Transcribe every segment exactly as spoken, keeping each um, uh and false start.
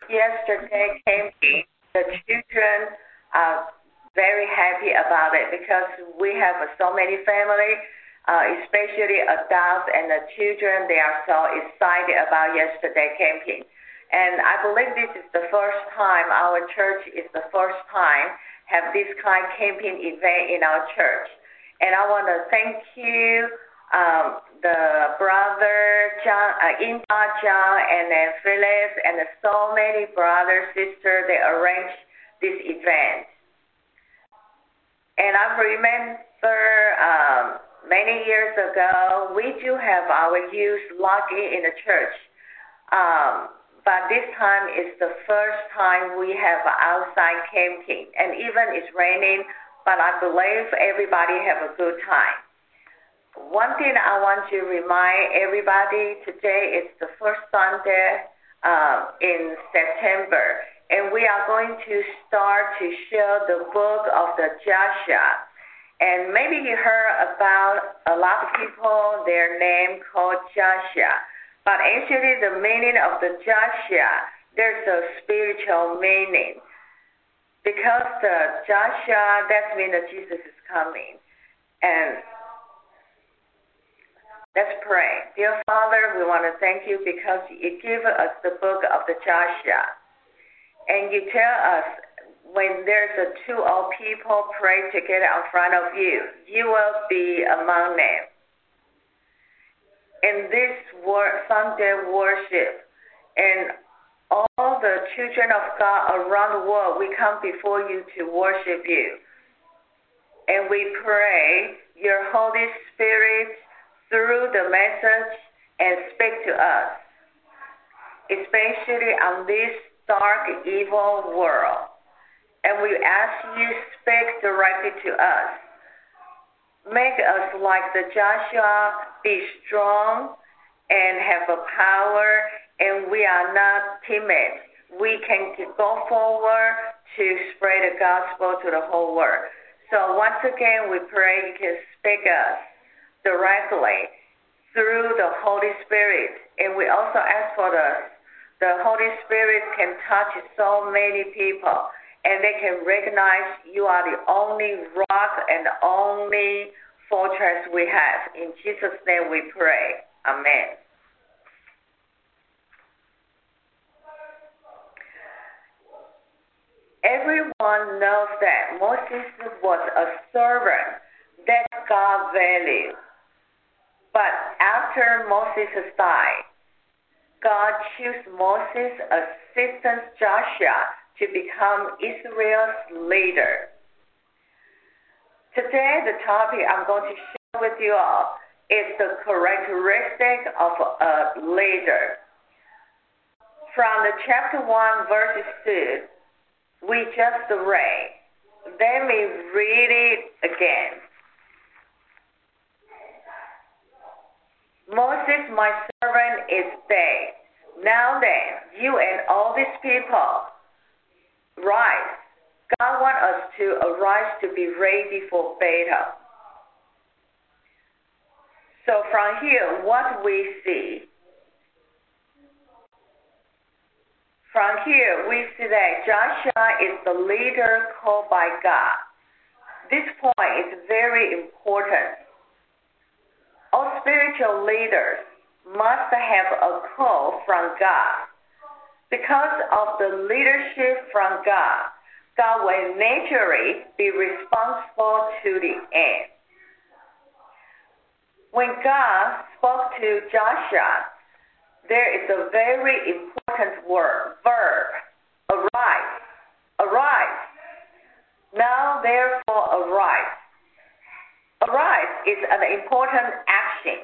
yesterday came, the children are very happy about it because we have so many families, uh, especially adults and the children. They are so excited about yesterday camping. And I believe this is the first time, our church is the first time have this kind of camping event in our church. And I want to thank you, um, the brother John, uh, Inda John, and then Phyllis, and so many brothers, sisters, they arranged this event. And I remember um, many years ago, we do have our youth locked in the church. Um, but this time is the first time we have outside camping. And even it's raining, but I believe everybody have a good time. One thing I want to remind everybody, today is the first Sunday uh, in September. And we are going to start to share the book of the Joshua. And maybe you heard about a lot of people, their name called Joshua. But actually the meaning of the Joshua, there's a spiritual meaning. Because the Joshua, that means that Jesus is coming. And let's pray. Dear Father, we want to thank you because you give us the book of the Joshua. And you tell us when there's a two or people pray together in front of you, you will be among them. In this wor- Sunday worship, and all the children of God around the world, we come before you to worship you. And we pray your Holy Spirit through the message and speak to us, especially on this dark, evil world. And we ask you speak directly to us. Make us like the Joshua, be strong and have a power, and we are not timid. We can go forward to spread the gospel to the whole world. So once again, we pray you can speak us directly through the Holy Spirit. And we also ask for the The Holy Spirit can touch so many people, and they can recognize you are the only rock and the only fortress we have. In Jesus' name we pray. Amen. Everyone knows that Moses was a servant that God valued. But after Moses died, God chose Moses' assistant Joshua to become Israel's leader. Today, the topic I'm going to share with you all is the characteristic of a leader. From the chapter one, verse two, we just read. Let me read it again. Moses, my servant, is dead. Now then, you and all these people, rise. God wants us to arise to be ready for battle. So from here, what we see, from here, we see that Joshua is the leader called by God. This point is very important. All spiritual leaders must have a call from God. Because of the leadership from God, God will naturally be responsible to the end. When God spoke to Joshua, there is a very important word, verb, arise, arise. Now therefore arise. Arise is an important action.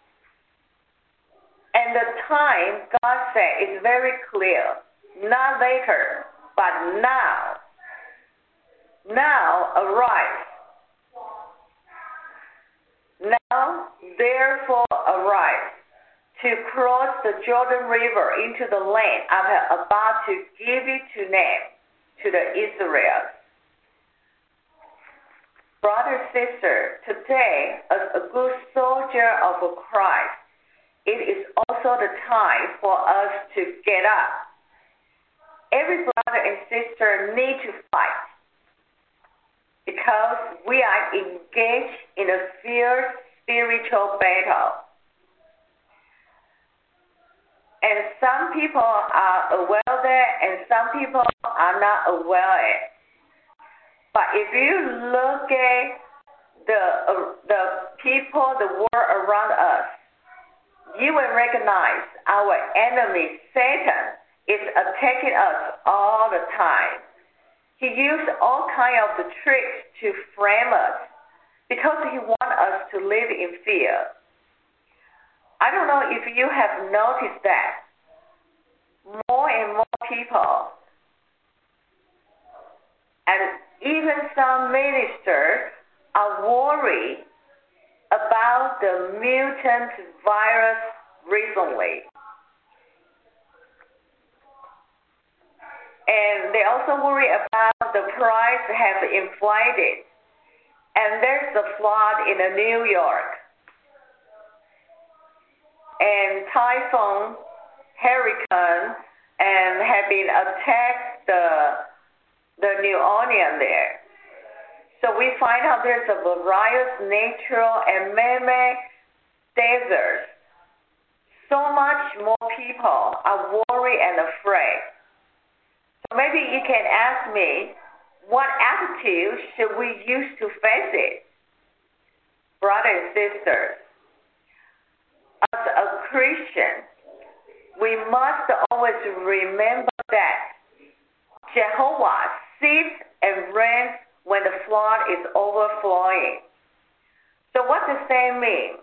And the time, God said, is very clear. Not later, but now. Now arise. Now therefore arise to cross the Jordan River into the land I am about to give it to them, to the Israelites. Brother, sister, today, as a good soldier of Christ, it is also the time for us to get up. every brother and sister need to fight because we are engaged in a fierce spiritual battle. And some people are aware of that, and some people are not aware of it. But if you look at the uh, the people, the world around us, you will recognize our enemy, Satan, is attacking us all the time. He uses all kinds of the tricks to frame us because he wants us to live in fear. I don't know if you have noticed that more and more people, and even some ministers, are worried about the mutant virus recently. And they also worry about the price has inflated. And there's a flood in New York. And typhoon, hurricane, and have been attacked the, the New Orleans there. So we find out there's a various natural and man-made deserts. So much more people are worried and afraid. So maybe you can ask me, what attitude should we use to face it? Brothers and sisters, as a Christian, we must always remember that Jehovah sits and reigns when the flood is overflowing. So what does that mean?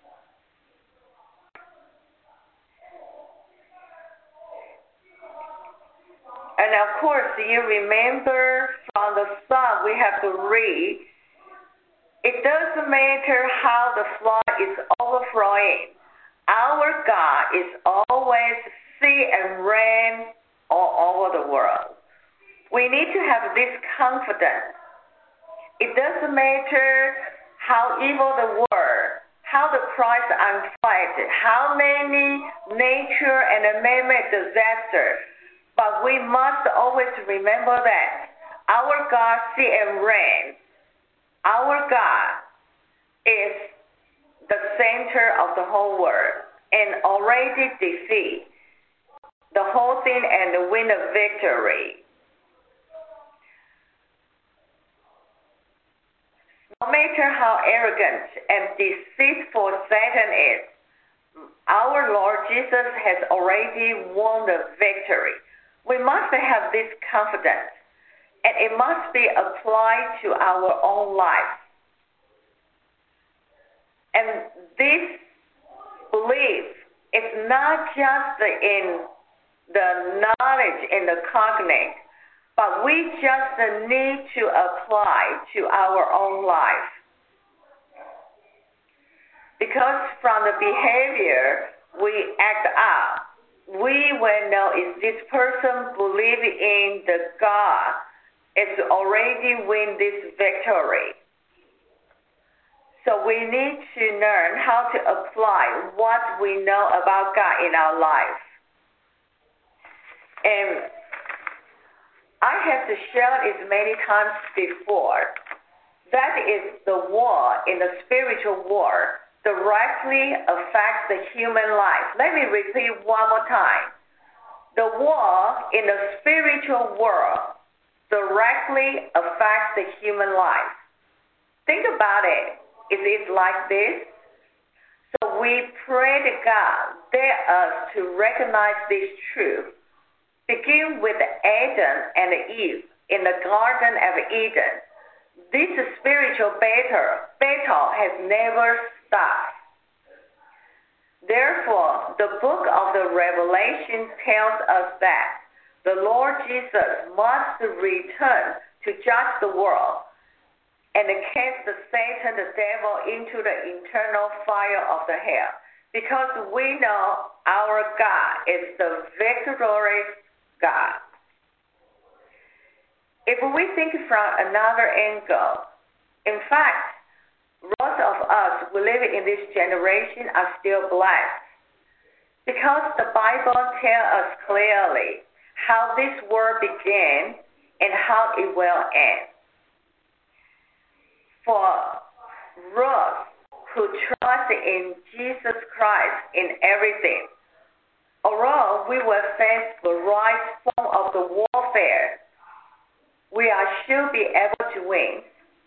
And of course, you remember from the Psalm we have to read, it doesn't matter how the flood is overflowing. Our God is always see and reign all over the world. We need to have this confidence. It doesn't matter how evil the world, how the price unfighted, how many nature and man-made disasters, but we must always remember that our God see and reign. Our God is the center of the whole world and already defeat the whole thing and win a victory. No matter how arrogant and deceitful Satan is, our Lord Jesus has already won the victory. We must have this confidence, and it must be applied to our own life. And this belief is not just in the knowledge and the cognitive, but we just need to apply to our own life. Because from the behavior we act out, we will know if this person believes in the God is already win this victory. So we need to learn how to apply what we know about God in our life. And I have to share this many times before. That is the war in the spiritual war directly affects the human life. Let me repeat one more time. The war in the spiritual world directly affects the human life. Think about it. Is it like this? So we pray to God, dare us to recognize this truth. Begin with Adam and Eve in the Garden of Eden. This spiritual battle, battle has never stopped. Therefore, the book of the Revelation tells us that the Lord Jesus must return to judge the world and cast the Satan, the devil, into the eternal fire of the hell. Because we know our God is the victorious God. If we think from another angle, in fact, most of us who live in this generation are still blessed. Because the Bible tells us clearly how this world began and how it will end. For Ruth, who trusts in Jesus Christ in everything, although we will face the right form of the warfare, we are sure be able to win,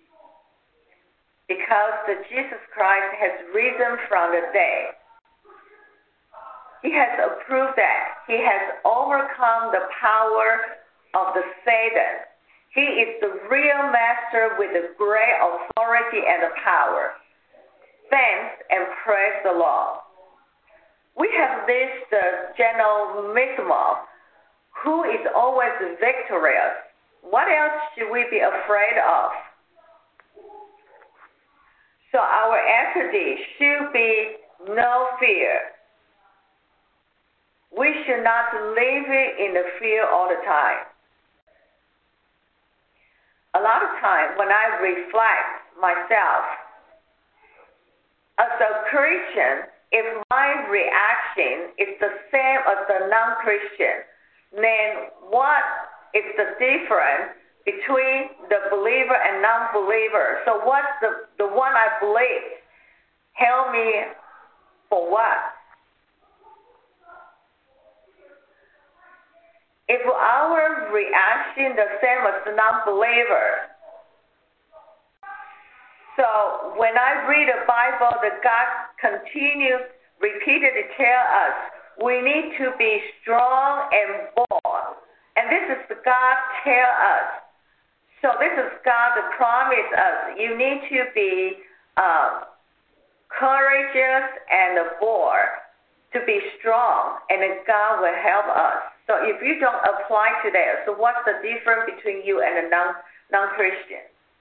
because the Jesus Christ has risen from the dead. He has approved that. He has overcome the power of the Satan. He is the real master with the great authority and the power. Thanks and praise the Lord. We have this uh, General Mismo, who is always victorious. What else should we be afraid of? So our attitude should be no fear. We should not live in the fear all the time. A lot of times when I reflect myself, as a Christian, if my reaction is the same as the non-Christian, then what is the difference between the believer and non-believer? So what's the, the one I believe? Help me for what? If our reaction the same as the non-believer, so when I read the Bible, that God continues repeatedly tell us we need to be strong and bold. And this is the God tell us. So this is God that promise us. You need to be uh, courageous and bold, to be strong, and then God will help us. So if you don't apply to that, so what's the difference between you and a non, non-Christian?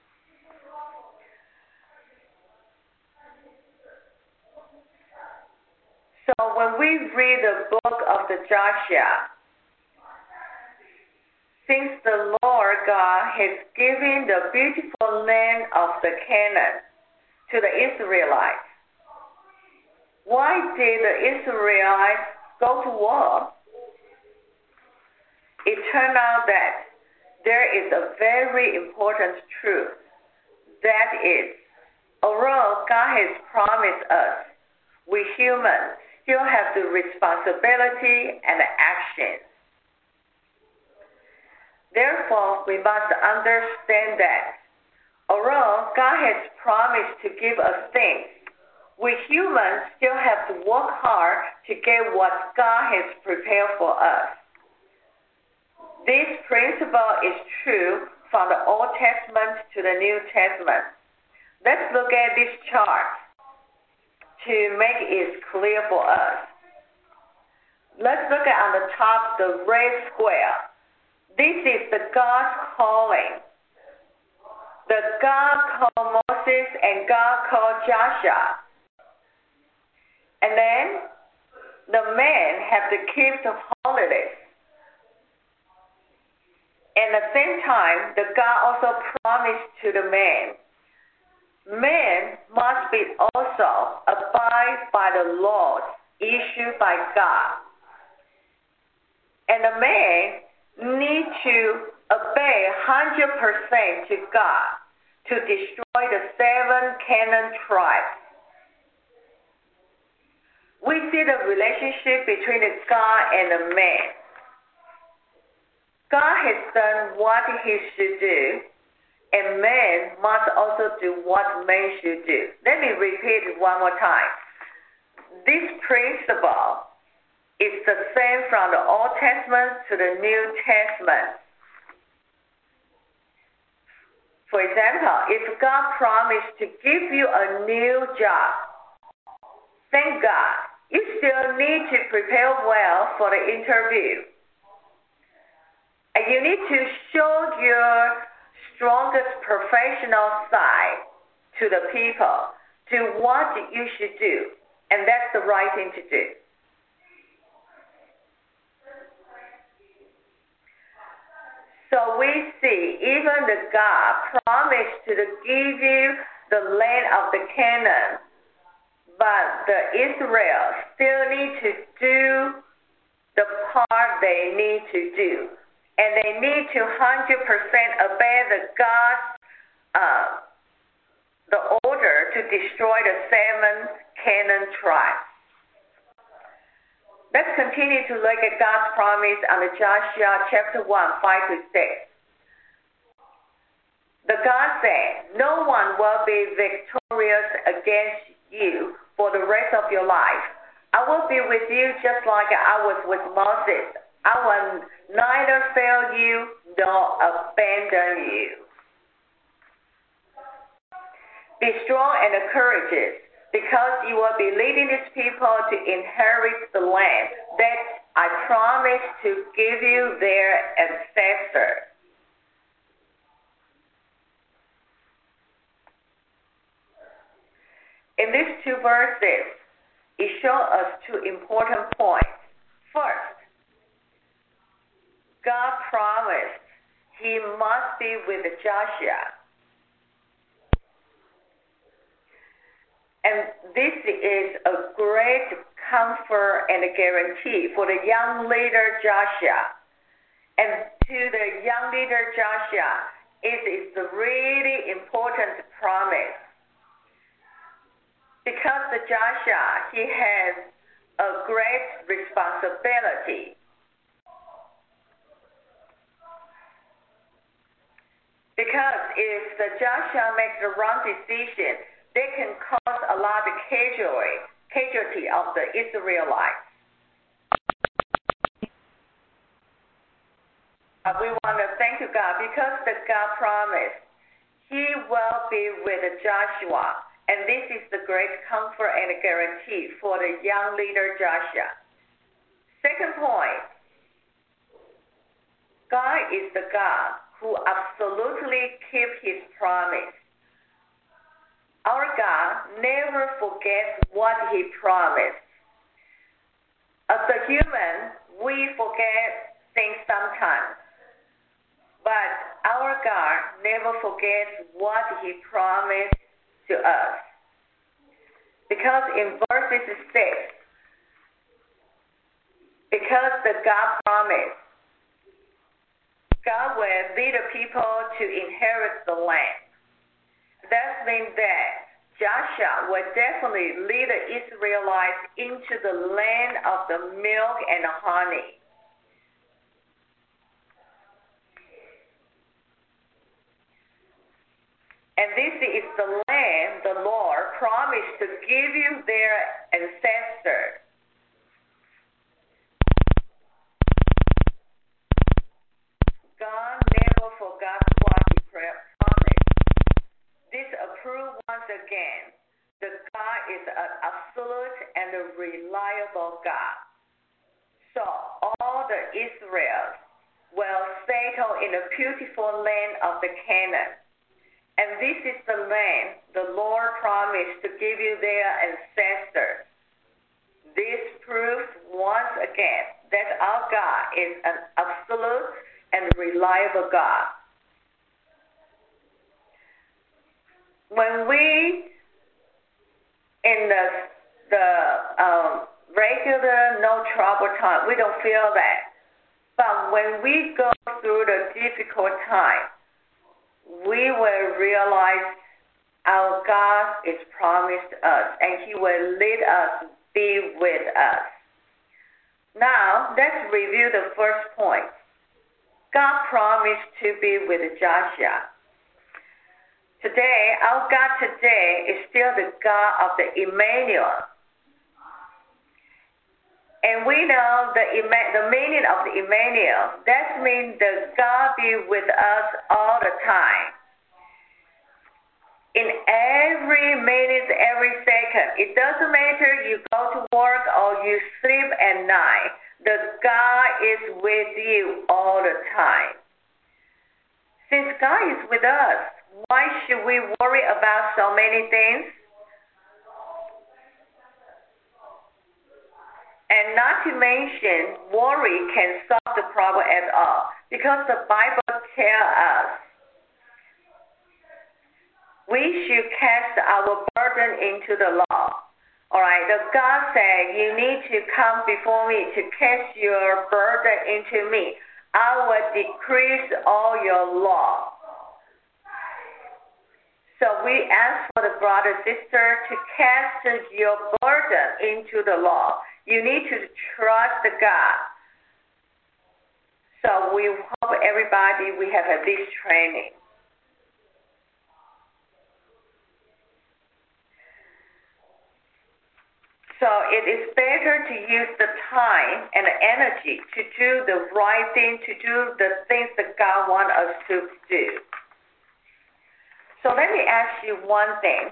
So when we read the book of the Joshua, since the Lord God has given the beautiful land of the Canaan to the Israelites, why did the Israelites go to war? It turned out that there is a very important truth. That is, although God has promised us, we humans still have the responsibility and the action. Therefore, we must understand that although God has promised to give us things, we humans still have to work hard to get what God has prepared for us. This principle is true from the Old Testament to the New Testament. Let's look at this chart to make it clear for us. Let's look at on the top the red square. This is the God's calling. The God called Moses and God called Joshua. And then the men have to keep the holidays. And at the same time, the God also promised to the men, men must be also abide by the laws issued by God. And the men need to obey one hundred percent to God to destroy the seven Canaan tribes. We see the relationship between the God and the man. God has done what he should do, and man must also do what man should do. Let me repeat it one more time. This principle is the same from the Old Testament to the New Testament. For example, if God promised to give you a new job, thank God, you still need to prepare well for the interview. And you need to show your strongest professional side to the people, to what you should do. And that's the right thing to do. So we see even the God promised to give you the land of the Canaan, but the Israel still need to do the part they need to do. And they need to one hundred percent obey the God's uh, the order to destroy the seven Canaan tribes. Let's continue to look at God's promise on the Joshua chapter one, five to six. The God said, "No one will be victorious against you for the rest of your life. I will be with you just like I was with Moses. I will neither fail you nor abandon you. Be strong and courageous, because you will be leading these people to inherit the land that I promised to give you their ancestors." In these two verses, it shows us two important points. First, God promised he must be with Joshua. And this is a great comfort and a guarantee for the young leader Joshua. And to the young leader Joshua, it is a really important promise. Because the Joshua, he has a great responsibility. Because if the Joshua makes the wrong decision, they can cause a lot of casualty, casualty of the Israelites. Uh, we want to thank you, God, because the God promised he will be with Joshua. And this is the great comfort and guarantee for the young leader Joshua. Second point, God is the God who absolutely keeps his promise. Our God never forgets what he promised. As a human, we forget things sometimes. But our God never forgets what he promised to us. Because in verses six, because the God promised, God will lead the people to inherit the land. That means that Joshua will definitely lead the Israelites into the land of the milk and honey. And this is the land the Lord promised to give you their ancestors. God never forgot what he promised. This approved once again that God is an absolute and a reliable God. So all the Israel will settle in the beautiful land of the Canaan. And this is the land the Lord promised to give you their ancestors. This proves once again that our God is an absolute and reliable God. When we, in the, the um, regular no trouble time, we don't feel that. But when we go through the difficult time, we will realize our God is promised us, and he will lead us, be with us. Now, let's review the first point. God promised to be with Joshua. Today, our God today is still the God of the Emmanuel. And we know the, the meaning of the Emmanuel. That means that God be with us all the time. In every minute, every second. It doesn't matter you go to work or you sleep at night. The God is with you all the time. Since God is with us, why should we worry about so many things? And not to mention, worry can solve the problem at all. Because the Bible tells us we should cast our burden into the law. All right, the God said, you need to come before me to cast your burden into me. I will decrease all your law. So we ask for the brother, sister, to cast your burden into the law. You need to trust God. So we hope everybody, we have at least training. So it is better to use the time and the energy to do the right thing, to do the things that God wants us to do. So let me ask you one thing.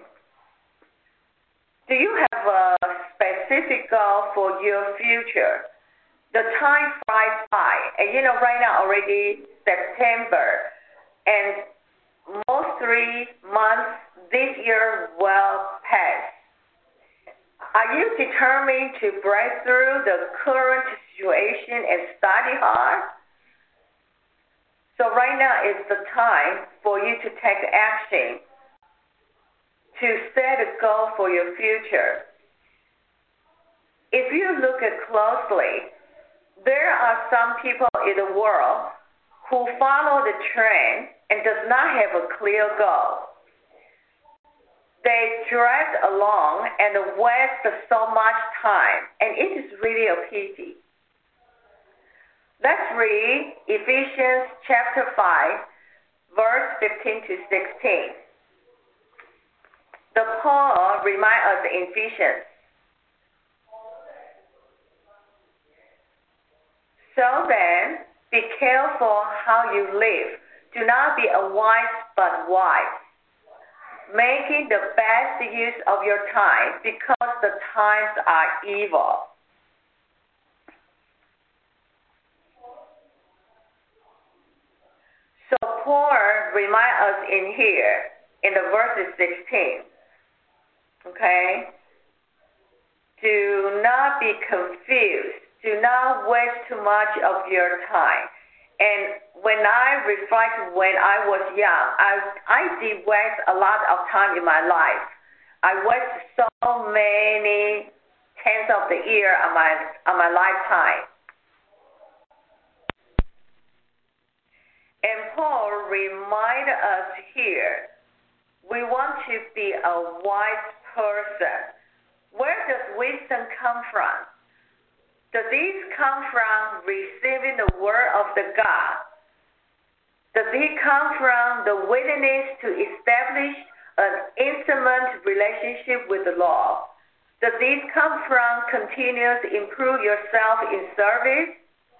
Do you have a specific goal for your future? The time flies by. And you know, right now already September. And most three months this year will pass. Are you determined to break through the current situation and study hard? So right now is the time for you to take action, to set a goal for your future. If you look at closely, there are some people in the world who follow the trend and does not have a clear goal. They drag along and waste so much time, and it is really a pity. Let's read Ephesians chapter five, verse fifteen to sixteen. The Paul reminds us in Ephesians. So then, be careful how you live. Do not be unwise but wise, making the best use of your time because the times are evil. So Paul reminds us in here, in the verses sixteen, okay? Do not be confused. Do not waste too much of your time. And when I reflect when I was young, I, I did waste a lot of time in my life. I wasted so many tenths of the year on my, on my lifetime. And Paul reminded us here, we want to be a wise person. Where does wisdom come from? Does this come from receiving the word of the God? Does it come from the willingness to establish an intimate relationship with the Lord? Does it come from continuous improve yourself in service?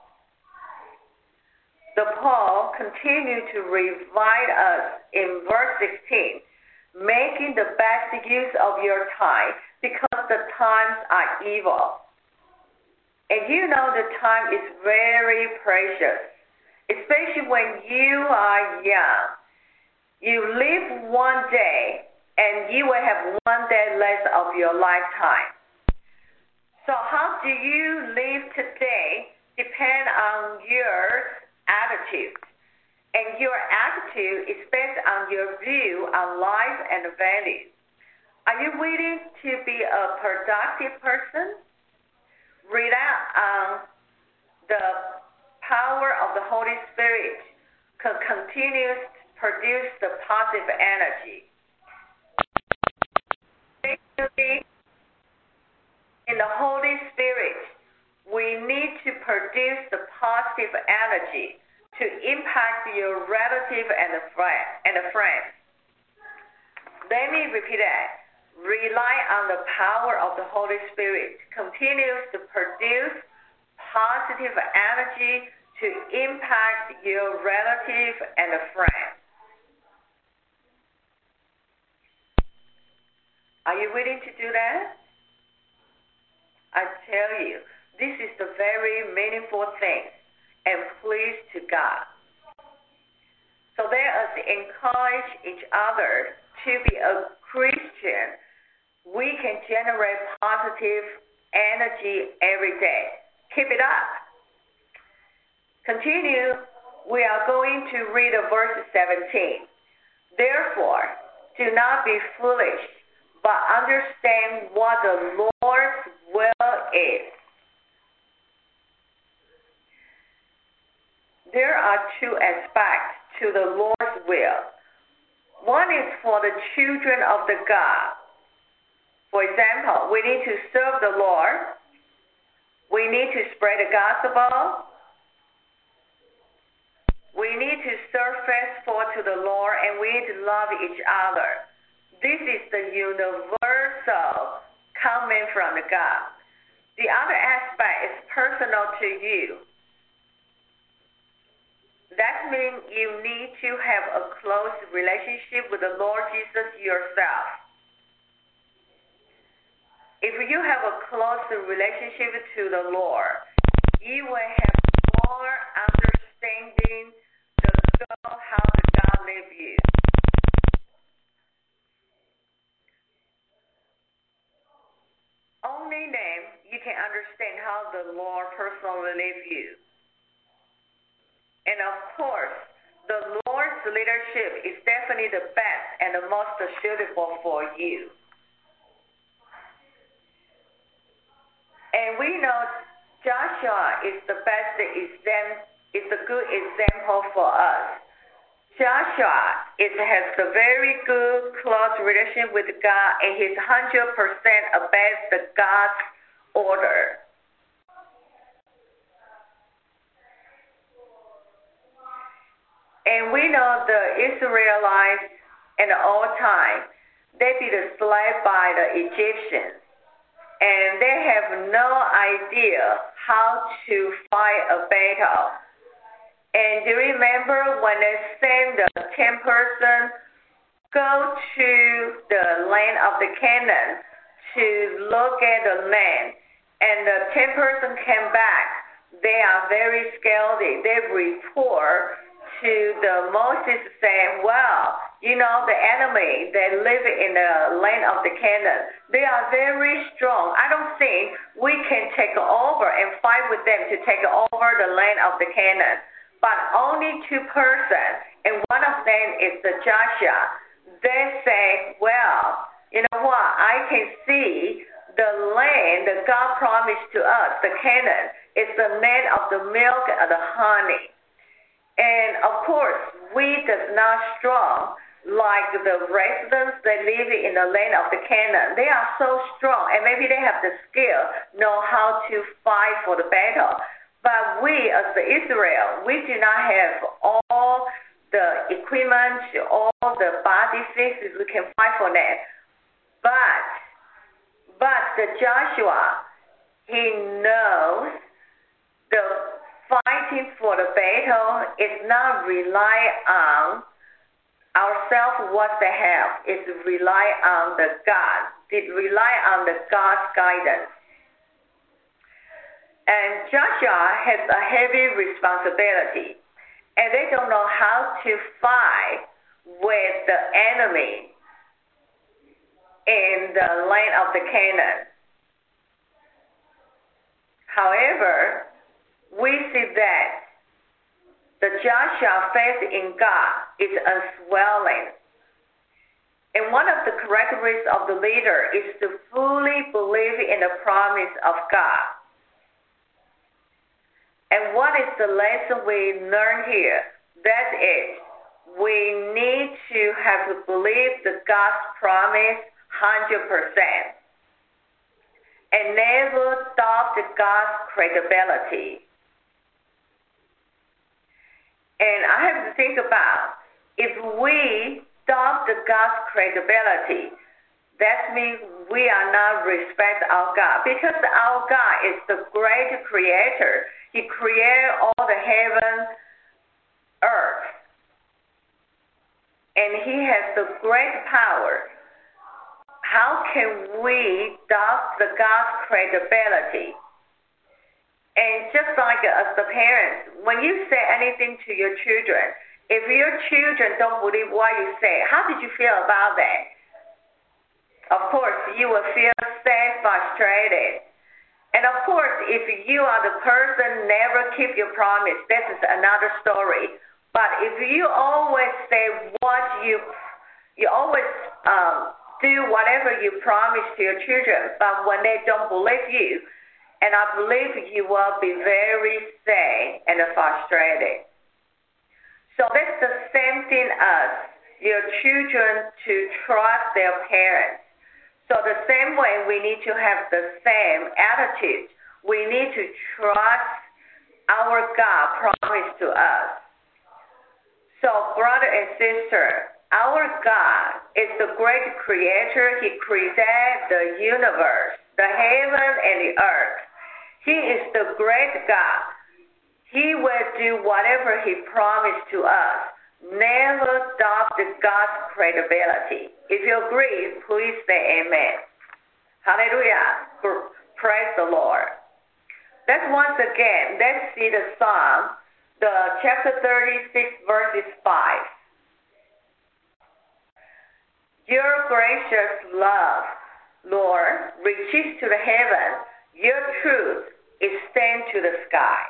The Paul continued to remind us in verse sixteen, making the best use of your time because the times are evil. And you know the time is very precious, especially when you are young. You live one day and you will have one day less of your lifetime. So how do you live today depends on your attitude. And your attitude is based on your view on life and values. Are you willing to be a productive person? Rely on the power of the Holy Spirit to continue to produce the positive energy. In the Holy Spirit, we need to produce the positive energy to impact your relative and the friend and the friends. Let me repeat that. Rely on the power of the Holy Spirit. Continues to produce positive energy to impact your relative and the friend. Are you willing to do that? I tell you, this is the very meaningful thing and please to God. So let us encourage each other to be a Christian. We can generate positive energy every day. Keep it up. Continue. We are going to read verse seventeen. Therefore, do not be foolish, but understand what the there are two aspects to the Lord's will. One is for the children of the God. For example, we need to serve the Lord. We need to spread the gospel. We need to serve faithful to the Lord, and we need to love each other. This is the universal coming from the God. The other aspect is personal to you. That means you need to have a close relationship with the Lord Jesus yourself. If you have a close relationship to the Lord, you will have more understanding the God, how the God lives you. Only then you can understand how the Lord personally lives you. And of course, the Lord's leadership is definitely the best and the most suitable for you. And we know Joshua is the best example, is a good example for us. Joshua is, has a very good, close relationship with God, and he's one hundred percent obeys the God's order. And we know the Israelites in the old time, they be enslaved by the Egyptians. And they have no idea how to fight a battle. And do you remember when they sent the ten person go to the land of the Canaan to look at the land, and the ten person came back, they are very scared. They report to the Moses saying, well, you know, the enemy, they live in the land of the Canaan. They are very strong. I don't think we can take over and fight with them to take over the land of the Canaan. But only two persons, and one of them is the Joshua. They say, well, you know what, I can see the land that God promised to us, the Canaan, is the land of the milk and the honey. And of course, we does not strong like the residents that live in the land of the Canaan. They are so strong, and maybe they have the skill, know how to fight for the battle. But we, as the Israel, we do not have all the equipment, all the body fixes we can fight for them. But, but the Joshua, he knows the fighting for the battle is not rely on ourselves what they have. It's rely on the God. It rely on the God's guidance. And Joshua has a heavy responsibility, and they don't know how to fight with the enemy in the land of the Canaan. However, we see that the Joshua faith in God is unswelling. And one of the characteristics of the leader is to fully believe in the promise of God. And what is the lesson we learn here? That is, we need to have to believe the God's promise one hundred percent and never doubt God's credibility. And I have to think about, if we doubt God's credibility, that means we are not respect our God, because our God is the great creator. He created all the heaven, earth, and he has the great power. How can we doubt the God's credibility? And just like as the parents, when you say anything to your children, if your children don't believe what you say, how did you feel about that? Of course, you will feel sad, frustrated. And of course, if you are the person never keep your promise, this is another story. But if you always say what you, you always um, do whatever you promise to your children, but when they don't believe you, and I believe you will be very sad and frustrated. So that's the same thing as your children to trust their parents. So the same way we need to have the same attitude. We need to trust our God promised to us. So brother and sister, our God is the great creator. He created the universe, the heaven and the earth. He is the great God. He will do whatever he promised to us. Never doubt God's credibility. If you agree, please say amen. Hallelujah. Praise the Lord. Let's once again, let's see the Psalm, the chapter thirty-six, verses five. Your gracious love, Lord, reaches to the heaven. Your truth extends to the sky.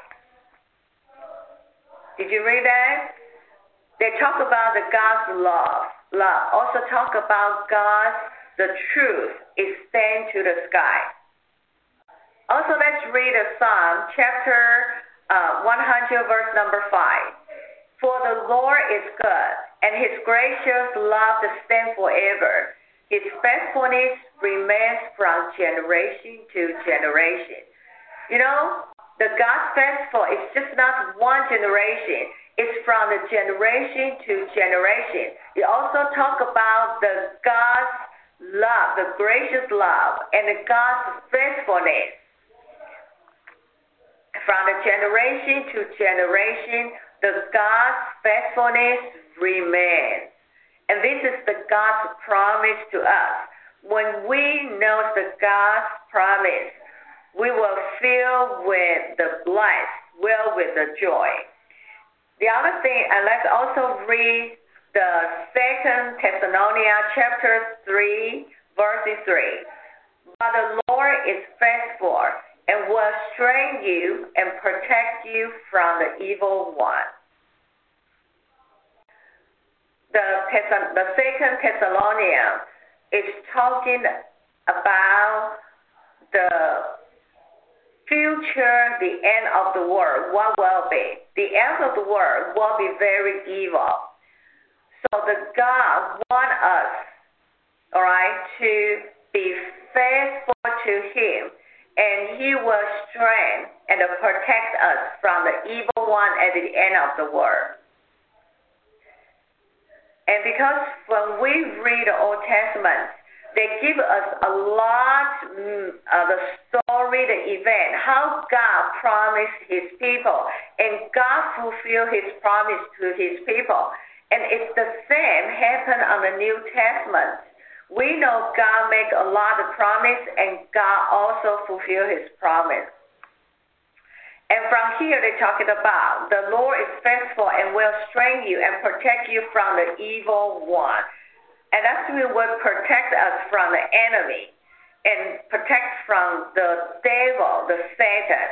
Did you read that? They talk about the God's love. Love. Also talk about God's, the truth extend to the sky. Also, let's read a Psalm, chapter uh, one hundred, verse number five. For the Lord is good, and his gracious love stands forever. His faithfulness remains from generation to generation. You know, the God faithful is just not one generation. It's from the generation to generation. You also talk about the God's love, the gracious love, and the God's faithfulness. From the generation to generation, the God's faithfulness remains. And this is the God's promise to us. When we know the God's promise, we will fill with the blessed, well with the joy. The other thing, and let's also read the Second Thessalonians chapter three, verse three. But the Lord is faithful and will strengthen you and protect you from the evil one. The, the Second Thessalonians is talking about the future, the end of the world, what will be. The end of the world will be very evil. So the God wants us, all right, to be faithful to him, and he will strengthen and protect us from the evil one at the end of the world. And because when we read the Old Testament, they give us a lot of the story, the event, how God promised his people, and God fulfilled his promise to his people. And it's the same happen on the New Testament. We know God make a lot of promise, and God also fulfill his promise. And from here they're talking about the Lord is faithful and will strengthen you and protect you from the evil one. And that's what will protect us from the enemy and protect from the devil, the Satan.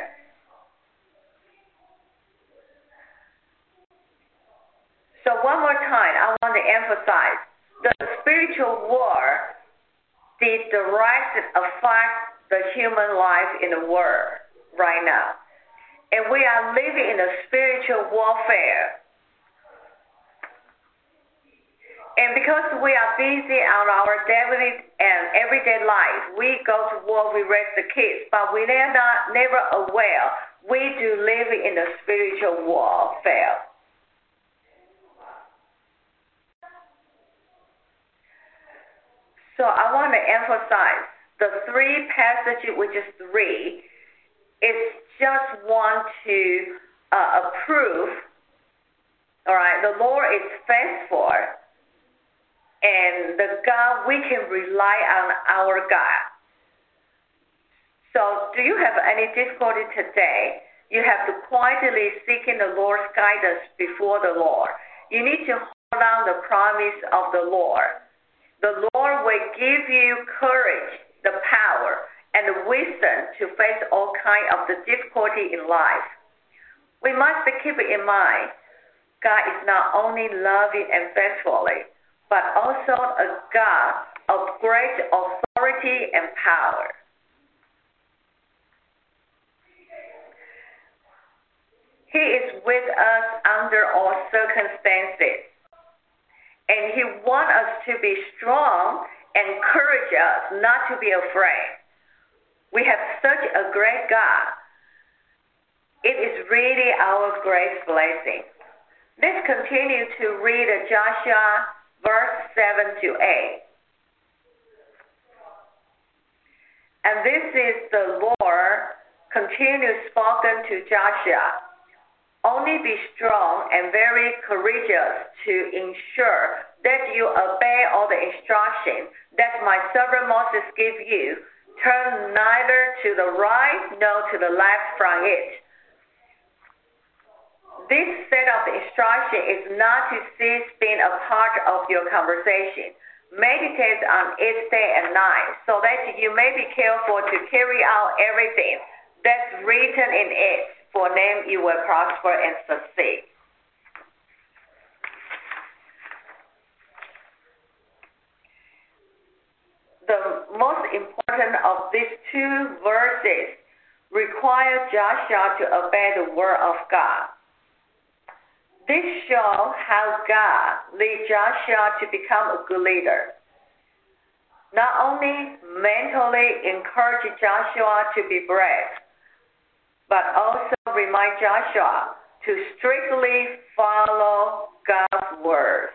So one more time, I want to emphasize the spiritual war did direct affect the human life in the world right now. And we are living in a spiritual warfare. And because we are busy on our daily and everyday life, we go to war, we raise the kids, but we are not never aware we do live in a spiritual warfare. So I want to emphasize the three passages, which is three, is just want to uh, approve. All right, the Lord is faithful. And the God, we can rely on our God. So do you have any difficulty today? You have to quietly seek in the Lord's guidance before the Lord. You need to hold on the promise of the Lord. The Lord will give you courage, the power, and the wisdom to face all kinds of the difficulty in life. We must keep it in mind, God is not only loving and faithfully, but also a God of great authority and power. He is with us under all circumstances. And He wants us to be strong and encourage us not to be afraid. We have such a great God. It is really our great blessing. Let's continue to read Joshua verse seven to eight. And this is the Lord continues spoken to Joshua. Only be strong and very courageous to ensure that you obey all the instructions that my servant Moses gave you. Turn neither to the right nor to the left from it. This set of instruction is not to cease being a part of your conversation. Meditate on it day and night, so that you may be careful to carry out everything that's written in it, for then you will prosper and succeed. The most important of these two verses require Joshua to obey the word of God. This shows how God led Joshua to become a good leader. Not only mentally encourage Joshua to be brave, but also remind Joshua to strictly follow God's word.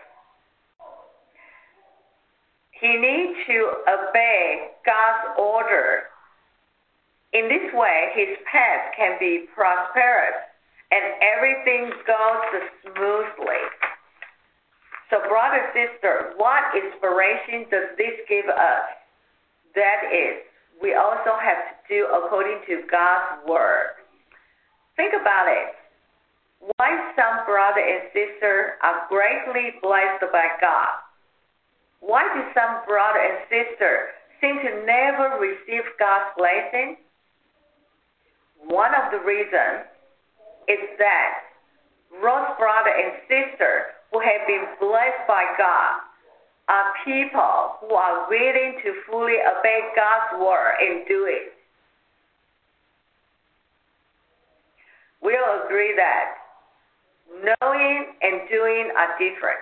He needs to obey God's order. In this way, his path can be prosperous and everything goes smoothly. So, brother, sister, what inspiration does this give us? That is, we also have to do according to God's word. Think about it. Why some brother and sister are greatly blessed by God? Why do some brother and sister seem to never receive God's blessing? One of the reasons is that those brother and sister who have been blessed by God are people who are willing to fully obey God's word and do it. We'll agree that knowing and doing are different.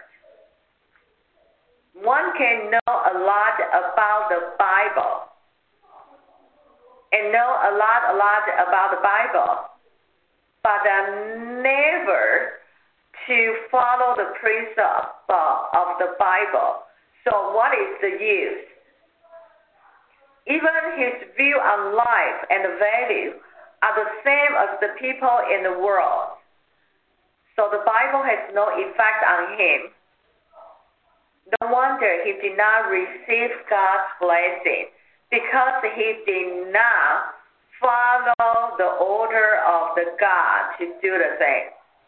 One can know a lot about the Bible and know a lot, a lot about the Bible, but are never to follow the precepts of the Bible. So what is the use? Even his view on life and value are the same as the people in the world. So the Bible has no effect on him. No wonder he did not receive God's blessing, because he did not follow the order of the God to do the thing.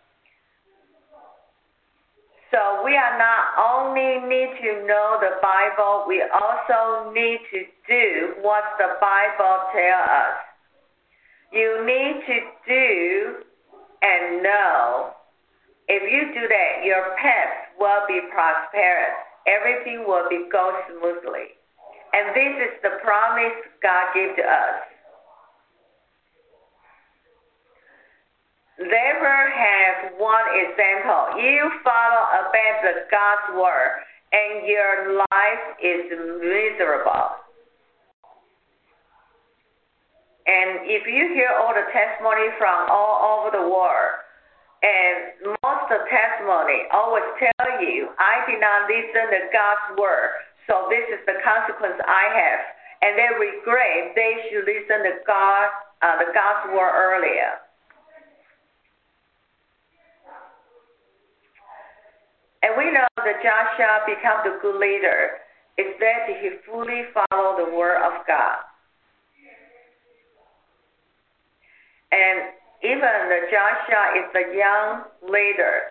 So we are not only need to know the Bible, we also need to do what the Bible tells us. You need to do and know. If you do that, your path will be prosperous. Everything will be go smoothly. And this is the promise God gave to us. Never have one example. You follow obey the God's word, and your life is miserable. And if you hear all the testimony from all over the world, and most of the testimony always tell you, I did not listen to God's word, so this is the consequence I have. And they regret they should listen to God, uh, the God's word earlier. And we know that Joshua became the good leader is that he fully followed the word of God. And even the Joshua is a young leader,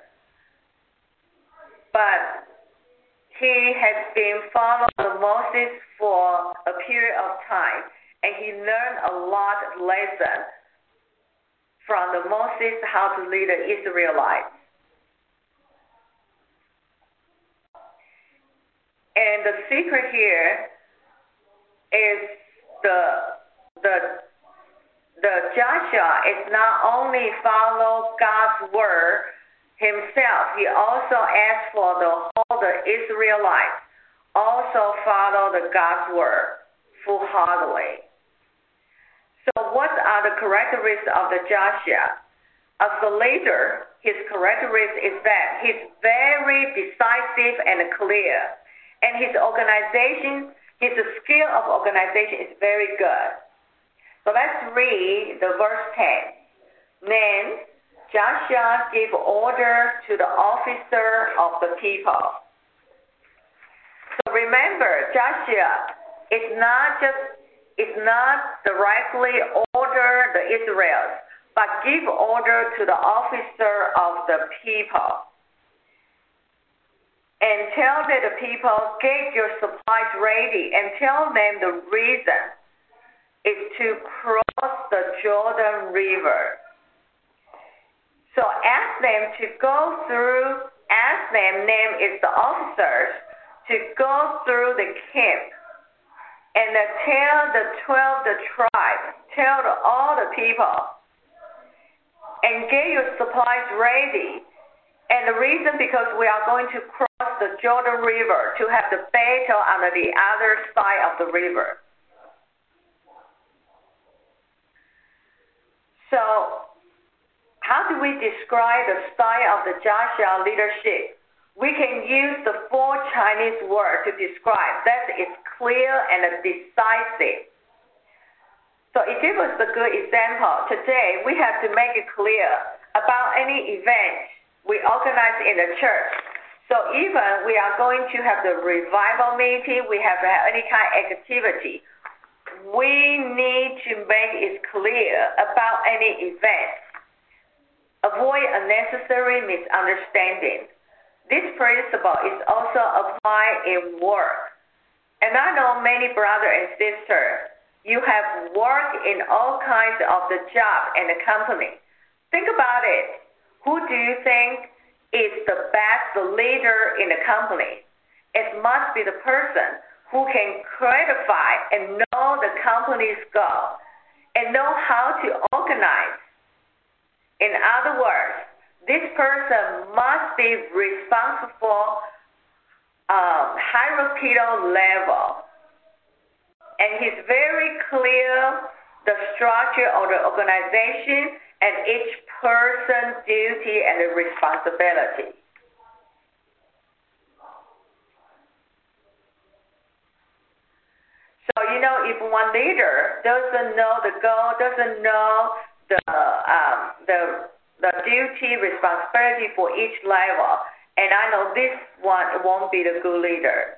but he has been following Moses for a period of time, and he learned a lot of lessons from the Moses how to lead the Israelites. And the secret here is the the the Joshua is not only follow God's word himself, he also asked for the whole the Israelites also follow the God's word full-heartedly. So what are the characteristics of the Joshua? As a leader, his characteristic is that he's very decisive and clear, and his organization, his skill of organization is very good. So let's read the verse ten. Then Joshua gave order to the officer of the people. So remember, Joshua is not just is not directly order the Israelites, but give order to the officer of the people. And tell that the people, get your supplies ready, and tell them the reason is to cross the Jordan River. So ask them to go through, ask them, name is the officers, to go through the camp and uh, tell the twelve the tribes, tell the, all the people, and get your supplies ready. And the reason because we are going to cross the Jordan River to have the battle on the other side of the river. So how do we describe the style of the Joshua leadership? We can use the four Chinese words to describe. That is clear and decisive. So it gives us a good example. Today, we have to make it clear about any event we organize in the church. So even we are going to have the revival meeting, we have to have any kind of activity, we need to make it clear about any event. Avoid unnecessary misunderstanding. This principle is also applied in work. And I know many brothers and sisters, you have worked in all kinds of the job and the company. Think about it. Who do you think is the best leader in the company? It must be the person who can clarify and know the company's goal and know how to organize. In other words, this person must be responsible um, hierarchical level. And he's very clear the structure of the organization and each person's duty and the responsibility. So, you know, if one leader doesn't know the goal, doesn't know the um, the the duty, responsibility for each level, and I know this one won't be the good leader.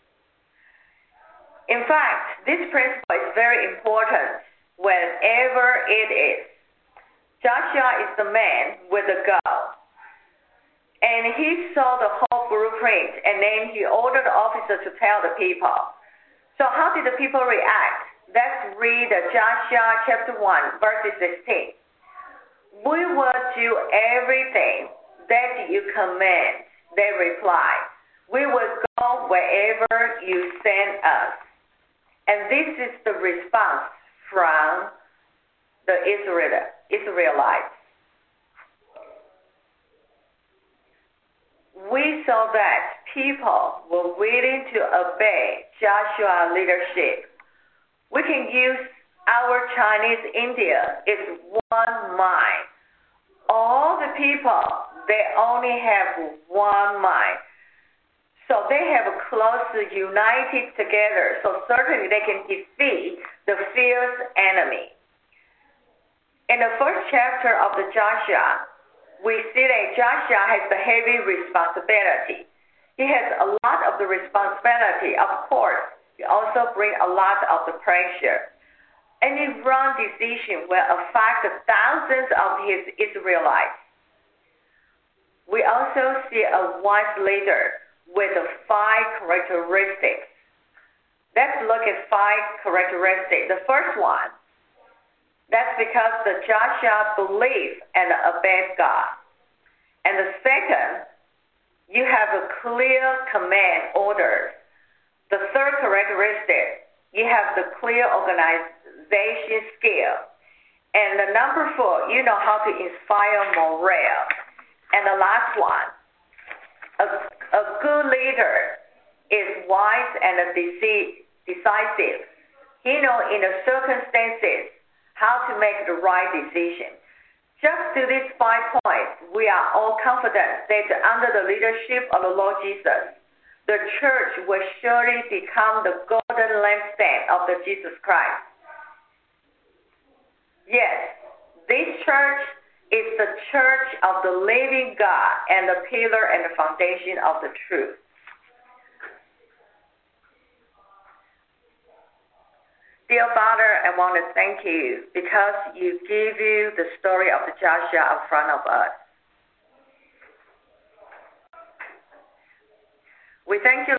In fact, this principle is very important wherever it is. Joshua is the man with the goal. And he saw the whole blueprint, and then he ordered the officer to tell the people. So how did the people react? Let's read Joshua chapter one, verse sixteen. We will do everything that you command, they replied. We will go wherever you send us. And this is the response from the Israelites. We saw that people were willing to obey Joshua's leadership. We can use our Chinese India is one mind. All the people, they only have one mind. So they have close united together. So certainly they can defeat the fierce enemy. In the first chapter of the Joshua, we see that Joshua has the heavy responsibility. He has a lot of the responsibility. Of course, he also brings a lot of the pressure. Any wrong decision will affect thousands of his Israelites. We also see a wise leader with five characteristics. Let's look at five characteristics. The first one, that's because the Joshua believed and obeyed God. And the second, you have a clear command order. The third characteristic, you have the clear organization skill. And the number four, you know how to inspire morale. And the last one, a, a good leader is wise and decisive. He knows in the circumstances how to make the right decision. Just to these five points, we are all confident that under the leadership of the Lord Jesus, the church will surely become the golden lampstand of the Jesus Christ. Yes, this church is the church of the living God and the pillar and the foundation of the truth. Dear Father, I want to thank you because you give you the story of Joshua in front of us. We thank you,